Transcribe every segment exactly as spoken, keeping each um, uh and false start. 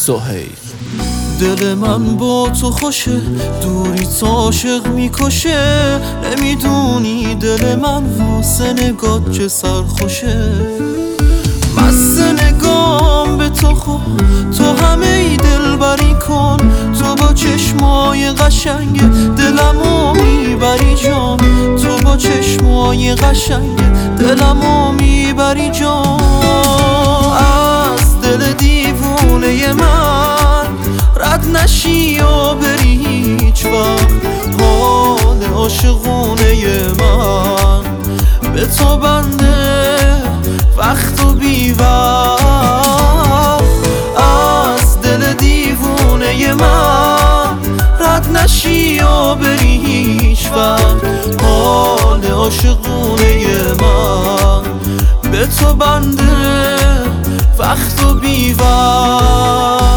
سهیل. دل من با تو خوشه، دوری تو عاشق میکشه. نمیدونی دل من واسه نگات چه سرخوشه. مست نگام به تو خوب، تو همه ای دل بری کن. تو با چشمای قشنگ دلمو میبری جان. تو با چشمای قشنگ دلمو میبری جان. از دل دیوونه من رد نشی و بری هیچ وقت. حال عاشقونه من به تو بنده وقت و بی وقت. از دل دیوونه من رد نشی و بری هیچ وقت. حال عاشقونه من به تو بنده وقت و بی وقت.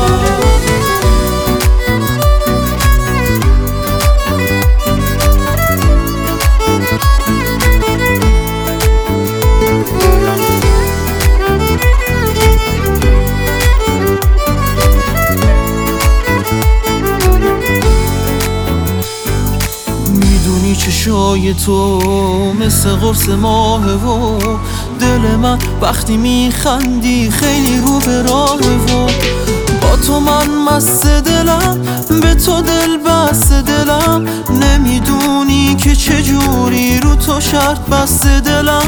چشای تو مثل قرص ماهه و دل من وقتی میخندی خیلی رو به راهه و با تو من مست دلم، به تو دل بست دلم. نمیدونی که چجوری رو تو شرط بست دلم.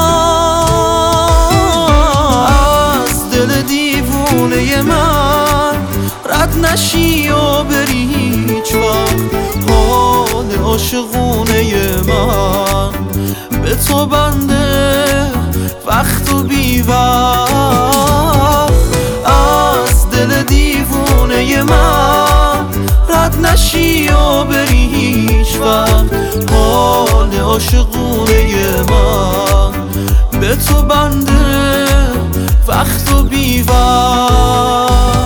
از دل دیوونه من رد نشی و بری هیچ وقت. حال عاشقونه من به تو بنده وقت و بی وقت. از دل دیوونه من رد نشی و بری هیچ وقت. حال عاشقونه من به تو بنده وقت و بی وقت.